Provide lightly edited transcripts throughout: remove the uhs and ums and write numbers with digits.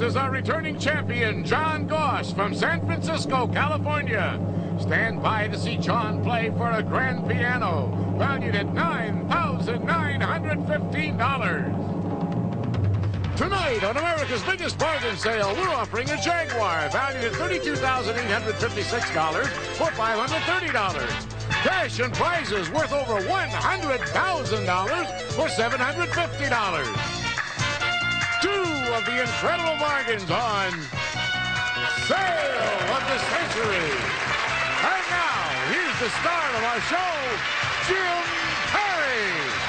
is our returning champion, John Goss from San Francisco, California. Stand by to see John play for a grand piano valued at $9,915. Tonight, on America's biggest bargain sale, we're offering a Jaguar valued at $32,856 for $530. Cash and prizes worth over $100,000 for $750. Two of the incredible bargains on Sale of the Century. And now, here's the star of our show, Jim Perry.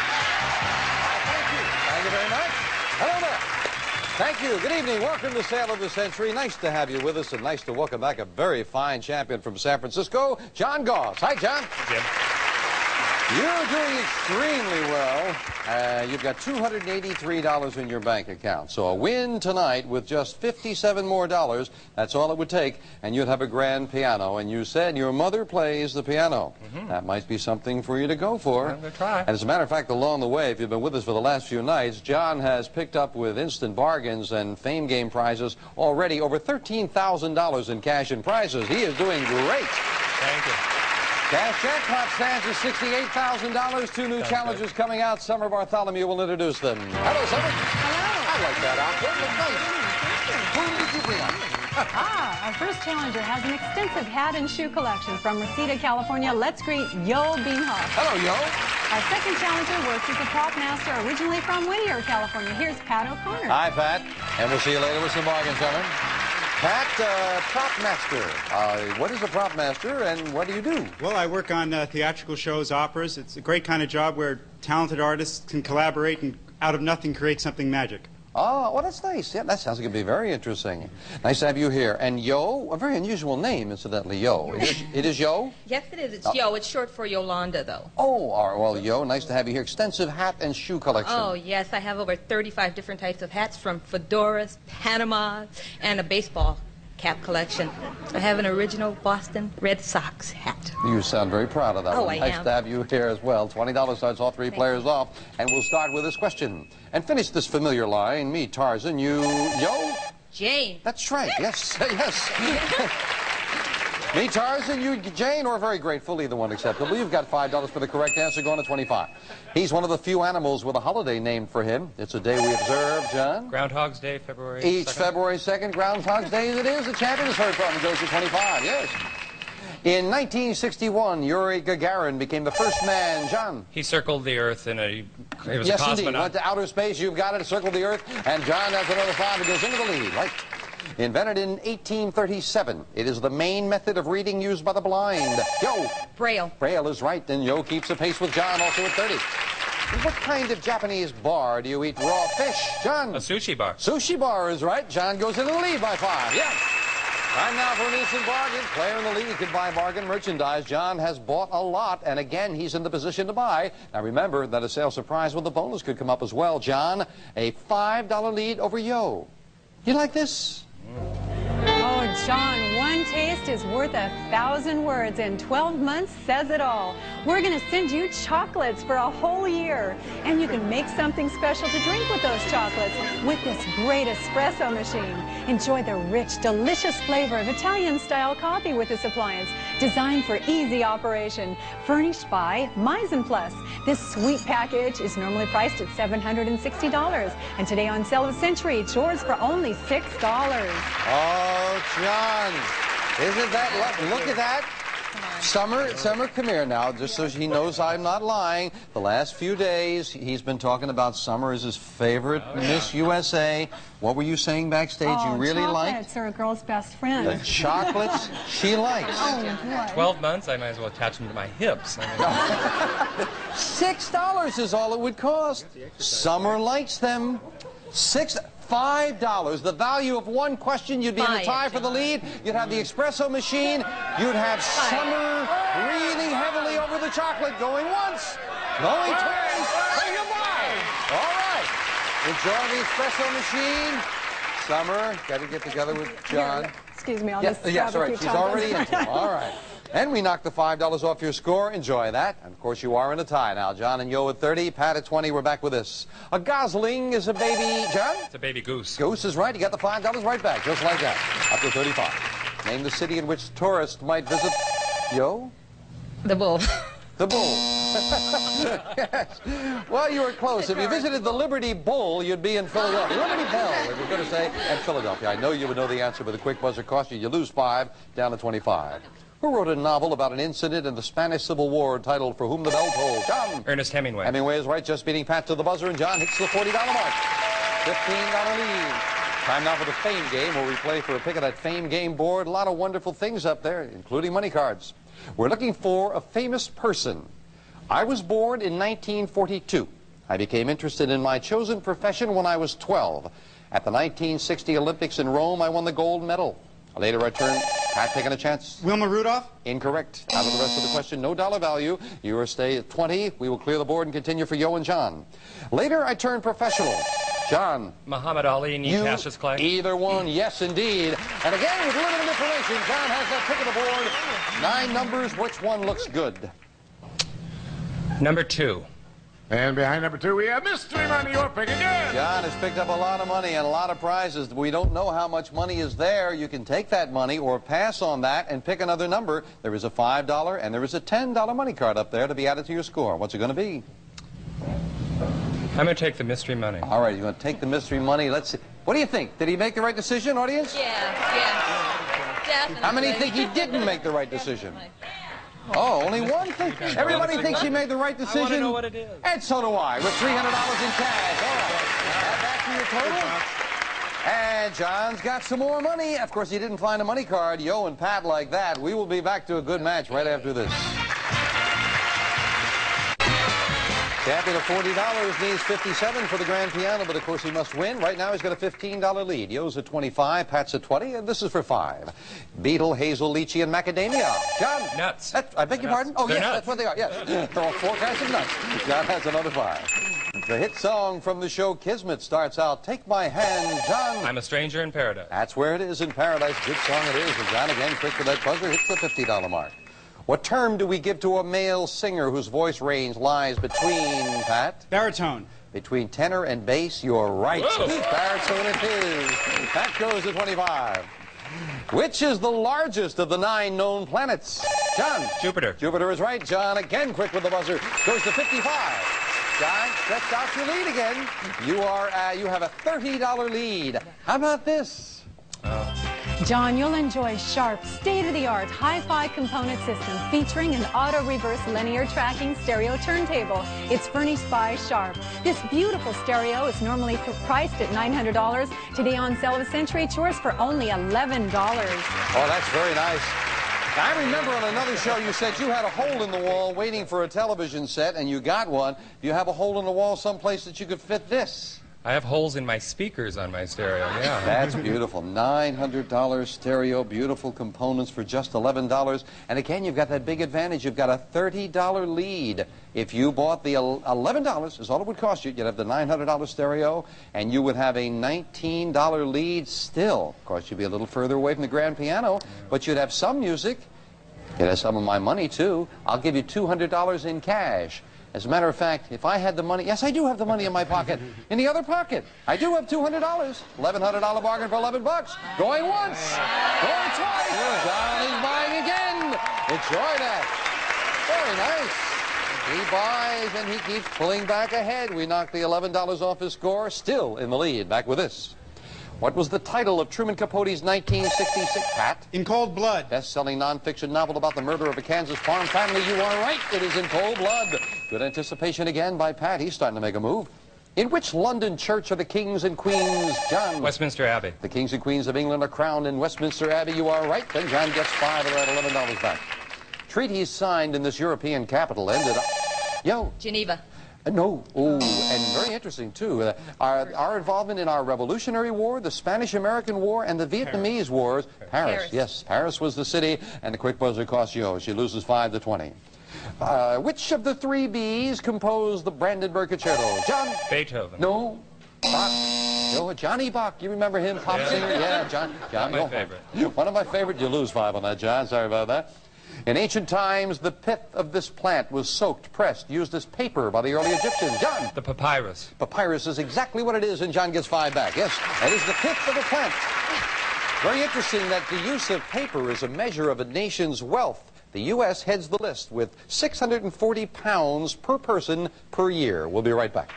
Thank you. Thank you very much. Hello there. Thank you. Good evening. Welcome to Sale of the Century. Nice to have you with us, and nice to welcome back a very fine champion from San Francisco, John Goss. Hi, John. Jim. You're doing extremely well. You've got $283 in your bank account. So a win tonight with just $57 more, that's all it would take, and you'd have a grand piano. And you said your mother plays the piano. That might be something for you to go for. I'm going to try. And as a matter of fact, along the way, if you've been with us for the last few nights, John has picked up with instant bargains and fame game prizes already over $13,000 in cash and prizes. He is doing great. Thank you. Cash jackpot stands at $68,000. Two new challengers coming out. Summer Bartholomew will introduce them. Hello, Summer. Hello. I like that outfit. Look nice. Whom did you bring up? Our first challenger has an extensive hat and shoe collection from Reseda, California. Let's greet Yo Beanhawk. Hello, Yo. Our second challenger works as a prop master originally from Whittier, California. Here's Pat O'Connor. Hi, Pat. And we'll see you later with some bargains, Summer. Pat, prop master. What is a prop master, and what do you do? Well, I work on theatrical shows, operas. It's a great kind of job where talented artists can collaborate and out of nothing create something magic. Oh, well, that's nice. Yeah, that sounds like it'd be very interesting. Nice to have you here. And Yo, a very unusual name, incidentally, Yo. It is Yo? Yes, it is. It's Yo. It's short for Yolanda, though. Oh, all right. Well, Yo, nice to have you here. Extensive hat and shoe collection. Oh, yes. I have over 35 different types of hats, from fedoras, Panamas, and a baseball cap collection. I have an original Boston Red Sox hat. You sound very proud of that Oh, one. I Nice am. to have you here as well. $20 starts all three players off. And we'll start with this question. And finish this familiar line. Me, Tarzan, you, Yo? Jane. That's right. Yes, yes. Me, Tarzan, you, Jane, or very grateful, either one acceptable. You've got $5 for the correct answer, going to 25. He's one of the few animals with a holiday named for him. It's a day we observe, John. Groundhog's Day, February 2nd. Each February 2nd, Groundhog's Day as it is. The champion is heard from and goes to 25, yes. In 1961, Yuri Gagarin became the first man, John. He circled the Earth in a... He was Yes, a indeed. cosmonaut. Went to outer space. You've got it. Circled the Earth. And John has another 5 and goes into the lead. Right. Invented in 1837. It is the main method of reading used by the blind. Yo. Braille. Braille is right. And Yo keeps the pace with John, also at 30. What kind of Japanese bar do you eat raw fish, John? A sushi bar. Sushi bar is right. John goes into the lead by 5. Yes. Time now for an instant bargain. Player in the lead can buy bargain merchandise. John has bought a lot, and again, he's in the position to buy. Now remember that a sales surprise with a bonus could come up as well. John, a $5 lead over Yo. You like this? Oh, John, one taste is worth 1,000 words, and 12 months says it all. We're going to send you chocolates for a whole year, and you can make something special to drink with those chocolates with this great espresso machine. Enjoy the rich, delicious flavor of Italian-style coffee with this appliance, designed for easy operation, furnished by Meissen Plus. This sweet package is normally priced at $760, and today on Sale of the Century, it's yours for only $6. Oh, John, isn't that lovely? Look at that. Summer, come here now, just so he knows I'm not lying. The last few days, he's been talking about Summer as his favorite Miss USA. What were you saying backstage you really liked? Chocolates are a girl's best friend. The chocolates she likes. Oh, boy. 12 months, I might as well attach them to my hips. I mean, $6 is all it would cost. Summer likes them. $5. The value of one question, you'd be in a tie for the lead. You'd have the espresso machine. You'd have Summer really heavily over the chocolate, going once, going twice. Bring it by. All right. Enjoy the espresso machine. Summer, got to get together with John. Excuse me, I'll Yes, just yes, grab all a few right. She's already chocolates. into it. All right. And we knocked the $5 off your score. Enjoy that. And, of course, you are in a tie now. John and Yo at 30, Pat at 20. We're back with this. A gosling is a baby, John? It's a baby goose. Goose is right. You got the $5 right back, just like that. Up to 35. Name the city in which tourists might visit. Yo? The bull. The Bull. Yes. Well, you were close. If you visited the Liberty Bull, you'd be in Philadelphia. Liberty Bell, if we're going to say, at Philadelphia. I know you would know the answer, but the quick buzzer cost you. You lose 5, down to 25. Who wrote a novel about an incident in the Spanish Civil War titled For Whom the Bell Tolls? John. Ernest Hemingway. Hemingway is right, just beating Pat to the buzzer, and John hits the $40 mark. $15 lead. Time now for the Fame Game, where we play for a pick of that Fame Game board. A lot of wonderful things up there, including money cards. We're looking for a famous person. I was born in 1942. I became interested in my chosen profession when I was 12. At the 1960 Olympics in Rome, I won the gold medal. Later I turned... Pat taking a chance? Wilma Rudolph? Incorrect. Out of the rest of the question, no dollar value. You are stay at 20. We will clear the board and continue for Yo and John. Later I turned professional. John. Muhammad Ali, Neil Cassius Clay. Either one, yes indeed. And again, with limited information, John has that pick of the board. 9 numbers, which one looks good? Number 2. And behind number 2, we have Mystery Money. Your pick again. John has picked up a lot of money and a lot of prizes. We don't know how much money is there. You can take that money or pass on that and pick another number. There is a $5 and there is a $10 money card up there to be added to your score. What's it going to be? I'm going to take the mystery money. All right, you're going to take the mystery money. Let's see. What do you think? Did he make the right decision, audience? Yeah, definitely. How many think he didn't make the right decision? Oh, only one thing. Everybody thinks he made the right decision. I want to know what it is. And so do I, with $300 in cash. All right. Add that to your total. And John's got some more money. Of course, he didn't find a money card. Yo and Pat like that. We will be back to a good match right after this. Champion of $40 needs 57 for the grand piano, but of course he must win. Right now he's got a $15 lead. Yo's at 25, Pat's at 20, and this is for 5. Beetle, hazel, lychee, and macadamia. John. Nuts. I beg your pardon? Oh, They're yes, nuts. that's what they are. Yes. There are 4 kinds of nuts. John has another 5. The hit song from the show Kismet starts out, Take My Hand, John. I'm a stranger in paradise. That's where it is in paradise. Good song it is. And John, again, quick with that buzzer, hits the $50 mark. What term do we give to a male singer whose voice range lies between, Pat? Baritone. Between tenor and bass, you're right. Whoa. Baritone it is. Pat goes to 25. Which is the largest of the 9 known planets? John. Jupiter. Jupiter is right. John, again, quick with the buzzer, goes to 55. John, stretched out your lead again. You have a $30 lead. How about this? John, you'll enjoy Sharp's state-of-the-art hi-fi component system featuring an auto-reverse linear tracking stereo turntable. It's furnished by Sharp. This beautiful stereo is normally priced at $900. Today on sale of Century Tours for only $11. Oh, that's very nice. I remember on another show you said you had a hole in the wall waiting for a television set, and you got one. Do you have a hole in the wall someplace that you could fit this? I have holes in my speakers on my stereo, yeah. That's beautiful. $900 stereo, beautiful components for just $11. And again, you've got that big advantage. You've got a $30 lead. If you bought the $11 is all it would cost you. You'd have the $900 stereo, and you would have a $19 lead still. Of course, you'd be a little further away from the grand piano, but you'd have some music. You'd have some of my money, too. I'll give you $200 in cash. As a matter of fact, if I had the money, yes, I do have the money in my pocket. In the other pocket, I do have $200. $1,100 bargain for $11. Going once, going twice. John is buying again. Enjoy that. Very nice. He buys and he keeps pulling back ahead. We knocked the $11 off his score, still in the lead. Back with this. What was the title of Truman Capote's 1966, Pat? In Cold Blood. Best-selling nonfiction novel about the murder of a Kansas farm family. You are right. It is In Cold Blood. Good anticipation again by Pat. He's starting to make a move. In which London church are the kings and queens, John? Westminster Abbey. The kings and queens of England are crowned in Westminster Abbey. You are right. Then John gets 5 of that $11 back. Treaties signed in this European capital ended up... Yo. Geneva. No. Oh, and very interesting, too. Our involvement in our Revolutionary War, the Spanish-American War, and the Vietnamese Wars. Paris. Yes, Paris was the city, and the quick buzzer costs Yo. She loses 5 to 20. Which of the 3 Bs composed the Brandenburg Concerto? John? Beethoven. No. Bach. No, Johnny Bach. You remember him, pop singer? Yeah, John. My favorite. One of my favorite. You lose 5 on that, John. Sorry about that. In ancient times, the pith of this plant was soaked, pressed, used as paper by the early Egyptians. John? The papyrus. Papyrus is exactly what it is, and John gets 5 back. Yes, it is the pith of a plant. Very interesting that the use of paper is a measure of a nation's wealth. The U.S. heads the list with 640 pounds per person per year. We'll be right back.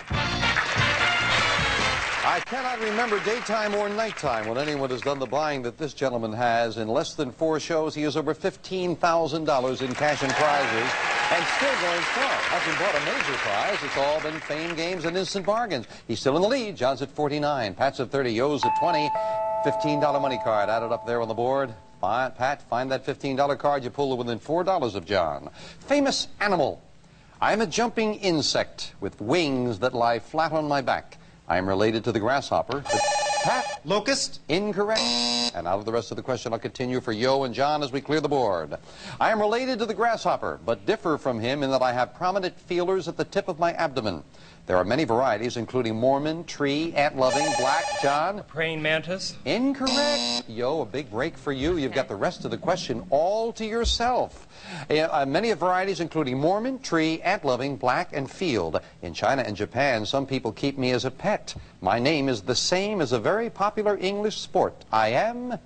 I cannot remember daytime or nighttime when anyone has done the buying that this gentleman has. In less than 4 shows, he has over $15,000 in cash and prizes, and still going strong. Hasn't bought a major prize. It's all been fame games and instant bargains. He's still in the lead. John's at 49, Pat's at 30, Yo's at 20. $15 money card added up there on the board. Pat, find that $15 card. You pull it within $4 of John. Famous animal. I'm a jumping insect with wings that lie flat on my back. I am related to the grasshopper. But Pat? Locust? Incorrect. And out of the rest of the question, I'll continue for Yo and John as we clear the board. I am related to the grasshopper, but differ from him in that I have prominent feelers at the tip of my abdomen. There are many varieties, including Mormon, tree, ant-loving, black. John? Praying mantis. Incorrect. Yo, a big break for you. You've got the rest of the question all to yourself. Many varieties, including Mormon, tree, ant-loving, black, and field. In China and Japan, some people keep me as a pet. My name is the same as a very popular English sport. I am...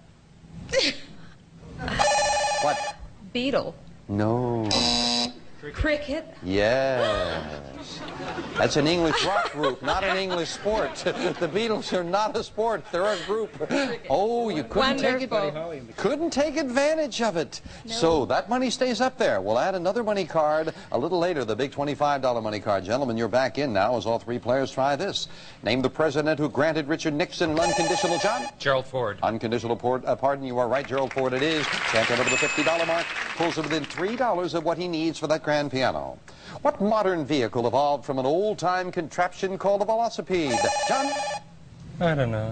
What? Beetle. No. Cricket. Yes. That's an English rock group, not an English sport. The Beatles are not a sport. They're a group. Oh, you couldn't take advantage of it. No. So that money stays up there. We'll add another money card a little later, the big $25 money card. Gentlemen, you're back in now as all 3 players try this. Name the president who granted Richard Nixon an unconditional, John? Gerald Ford. Unconditional pardon. You are right, Gerald Ford it is. Champion over the $50 mark. Pulls it within $3 of what he needs for that grand piano. What modern vehicle evolved from an old-time contraption called a velocipede? John? I don't know.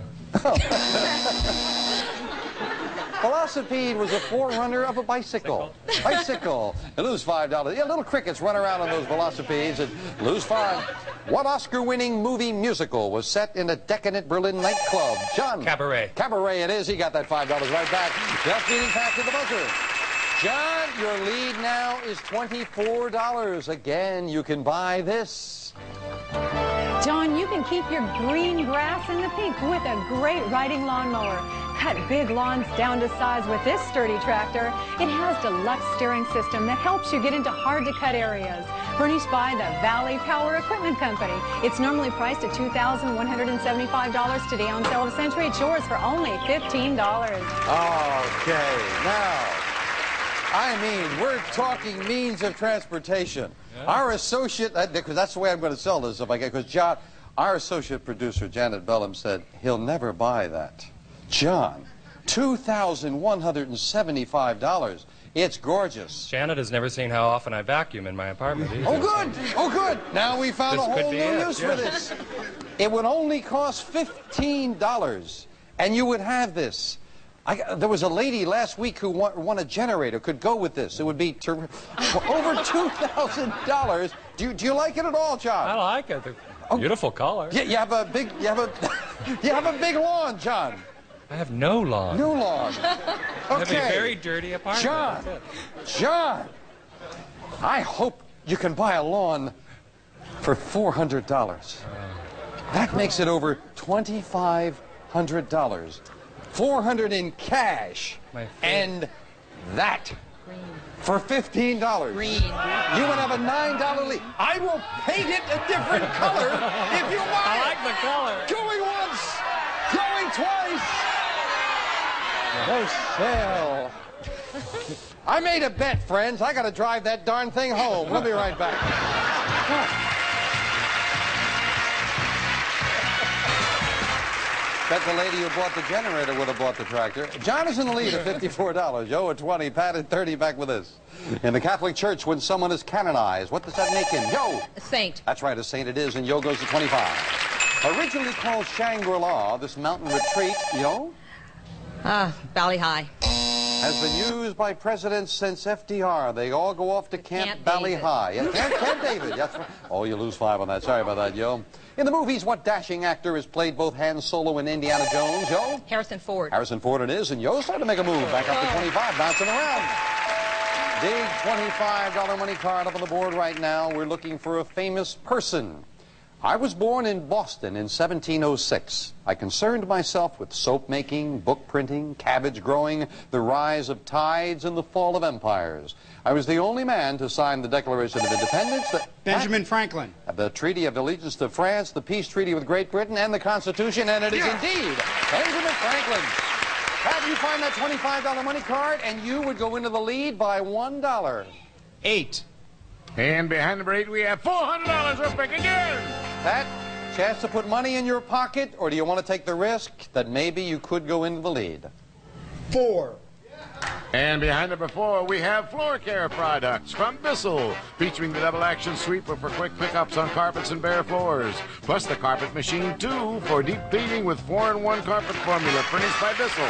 Velocipede was a forerunner of a bicycle. Bicycle. You lose $5. Yeah, little crickets run around on those velocipedes and lose 5. What Oscar-winning movie musical was set in a decadent Berlin nightclub? John? Cabaret. Cabaret it is. He got that $5 right back. Just beating past the buzzer. John, your lead now is $24. Again, you can buy this. John, you can keep your green grass in the pink with a great riding lawnmower. Cut big lawns down to size with this sturdy tractor. It has deluxe steering system that helps you get into hard-to-cut areas. Furnished by the Valley Power Equipment Company. It's normally priced at $2,175 today on sale of the century. It's yours for only $15. Okay, now... I mean, we're talking means of transportation. Yeah. Our associate, because that's the way I'm going to sell this if I get, because John, our associate producer, Janet Bellum, said he'll never buy that. John, $2,175. It's gorgeous. Janet has never seen how often I vacuum in my apartment either. Oh, good. Oh, good. Now we found a whole new use for this. It would only cost $15, and you would have this. There was a lady last week who won a generator, could go with this. It would be over $2,000. Do you like it at all, John? I like it. Beautiful color. Yeah, you have a big lawn, John. I have no lawn. No lawn. Okay. I have a very dirty apartment. John, I hope you can buy a lawn for $400. That makes it over $2,500. $400 in cash, and that for $15. Green. You would have a $9 lead. I will paint it a different color if you want. I like the color. Going once, going twice. No sale. I made a bet, friends. I got to drive that darn thing home. We'll be right back. Bet the lady who bought the generator would have bought the tractor. John is in the lead at $54. Yo at 20, Pat at 30, back with this. In the Catholic Church, when someone is canonized, what does that make him? Yo! A saint. That's right, a saint it is, and Yo goes to 25. Originally called Shangri-La, this mountain retreat, Yo? Valley High. Has been used by presidents since FDR. They all go off to Camp Valley High. Yeah, Camp David. That's right. Oh, you lose 5 on that. Sorry about that, Yo. In the movies, what dashing actor has played both Han Solo and Indiana Jones, Yo? Harrison Ford. Harrison Ford it is, and Yo's trying to make a move. Back up to 25, bouncing around. Big $25 money card up on the board right now. We're looking for a famous person. I was born in Boston in 1706. I concerned myself with soap making, book printing, cabbage growing, the rise of tides, and the fall of empires. I was the only man to sign the Declaration of Independence, Benjamin Franklin. the Treaty of Allegiance to France, the Peace Treaty with Great Britain, and the Constitution, and it is indeed Benjamin Franklin. Pat, you find that $25 money card, and you would go into the lead by $1. 8. And behind number 8, we have $400. We're back again. Pat, chance to put money in your pocket, or do you want to take the risk that maybe you could go into the lead? 4. And behind number 4, we have floor care products from Bissell, featuring the double action sweeper for quick pickups on carpets and bare floors, plus the carpet machine 2 for deep cleaning with 4-in-1 carpet formula, furnished by Bissell.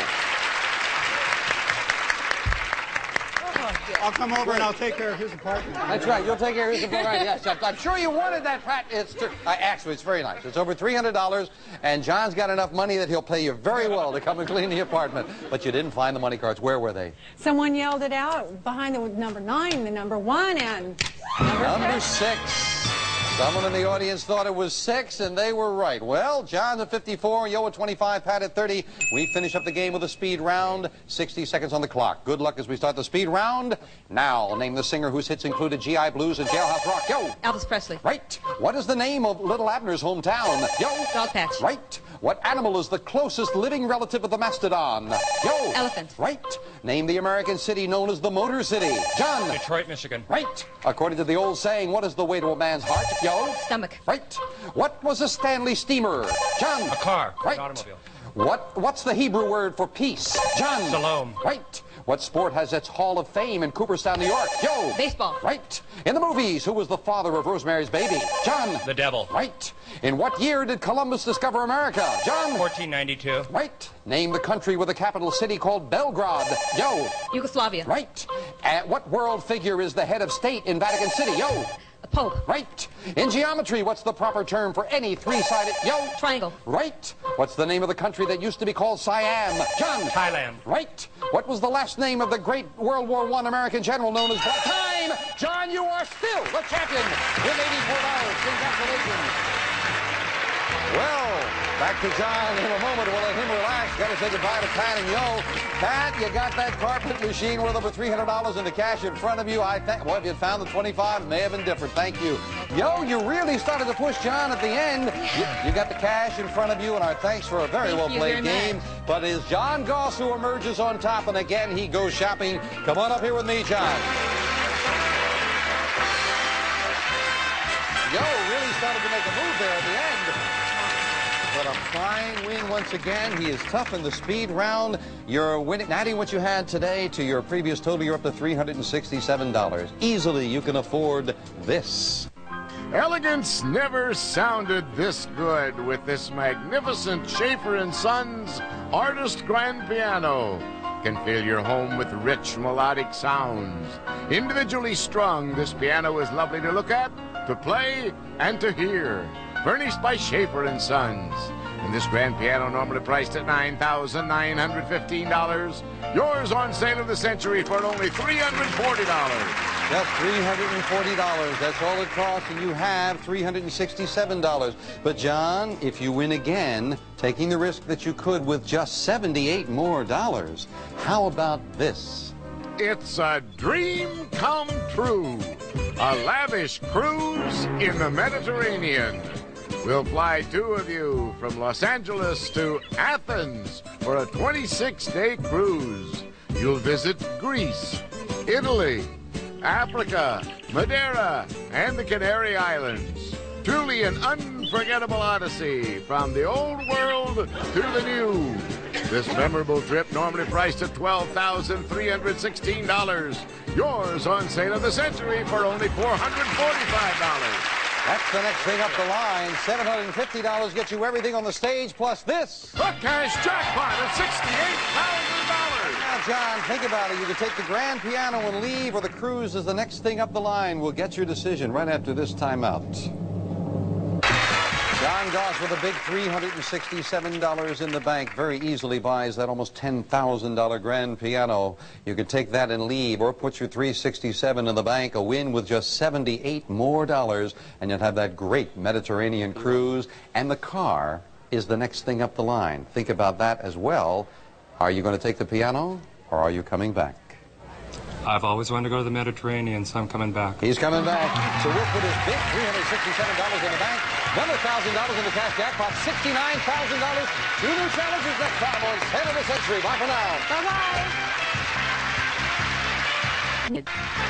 I'll come over and I'll take care of his apartment. That's right. You'll take care of his apartment. Yes, I'm sure you wanted that, Pat. Actually, it's very nice. It's over $300, and John's got enough money that he'll pay you very well to come and clean the apartment. But you didn't find the money cards. Where were they? Someone yelled it out behind the number 9, the number 1, and Number 6. Someone in the audience thought it was 6, and they were right. Well, John's at 54, Yo at 25, Pat at 30. We finish up the game with a speed round. 60 seconds on the clock. Good luck as we start the speed round. Now, name the singer whose hits included GI Blues and Jailhouse Rock. Yo! Elvis Presley. Right. What is the name of Little Abner's hometown? Yo! Dogpatch. Right. What animal is the closest living relative of the mastodon? Yo! Elephant. Right. Name the American city known as the Motor City. John! Detroit, Michigan. Right. According to the old saying, what is the way to a man's heart? Yo! Stomach. Right. What was a Stanley steamer? John! A car. Right. An automobile. What's the Hebrew word for peace? John! Shalom. Right. What sport has its Hall of Fame in Cooperstown, New York? Yo! Baseball. Right. In the movies, who was the father of Rosemary's Baby? John! The devil. Right. In what year did Columbus discover America? John! 1492. Right. Name the country with a capital city called Belgrade. Yo! Yugoslavia. Right. What world figure is the head of state in Vatican City? Yo! A Pope. Right. In geometry, what's the proper term for any three-sided... Yo! Triangle. Right. What's the name of the country that used to be called Siam? John! Thailand. Right. What was the last name of the great World War I American general known as... Time! John, you are still the champion with $84. Congratulations. Well, back to John in a moment. We'll let him relax. Got to say goodbye to Pat and Yo. Pat, you got that carpet machine worth over $300 in the cash in front of you. Well, if you'd found the 25, it may have been different. Thank you. Yo, you really started to push John at the end. You got the cash in front of you, and our thanks for a very well-played game. But it is John Goss who emerges on top, and again, he goes shopping. Come on up here with me, John. Yo really started to make a move there at the end. But a fine win once again. He is tough in the speed round. You're winning, adding what you had today to your previous total. You're up to $367. Easily, you can afford this. Elegance never sounded this good with this magnificent Schaefer & Sons Artist Grand Piano. Can fill your home with rich melodic sounds. Individually strung, this piano is lovely to look at, to play, and to hear. Furnished by Schaefer & Sons. And this grand piano normally priced at $9,915. Yours on sale of the century for only $340. Just $340. That's all it costs, and you have $367. But, John, if you win again, taking the risk that you could with just $78 more, how about this? It's a dream come true. A lavish cruise in the Mediterranean. We'll fly two of you from Los Angeles to Athens for a 26-day cruise. You'll visit Greece, Italy, Africa, Madeira, and the Canary Islands. Truly an unforgettable odyssey from the old world to the new. This memorable trip normally priced at $12,316. Yours on sale of the century for only $445. That's the next thing up the line. $750 gets you everything on the stage, plus this. A cash jackpot of $68,000. Now, John, think about it. You can take the grand piano and leave, or the cruise is the next thing up the line. We'll get your decision right after this timeout. John Goss with a big $367 in the bank very easily buys that almost $10,000 grand piano. You could take that and leave or put your $367 in the bank, a win with just $78 more, and you'll have that great Mediterranean cruise. And the car is the next thing up the line. Think about that as well. Are you going to take the piano or are you coming back? I've always wanted to go to the Mediterranean, so I'm coming back. He's coming back. So we'll put his big $367 in the bank, another $1,000 in the cash jackpot, $69,000. Two new challenges next time on 10 of the Century. Bye for now. Bye-bye.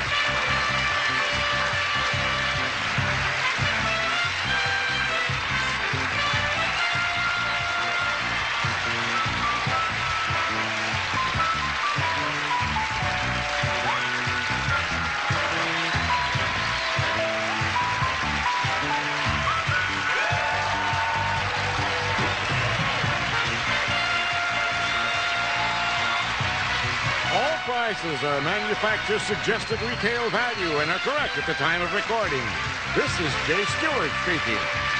Prices are manufacturer's suggested retail value and are correct at the time of recording. This is Jay Stewart speaking.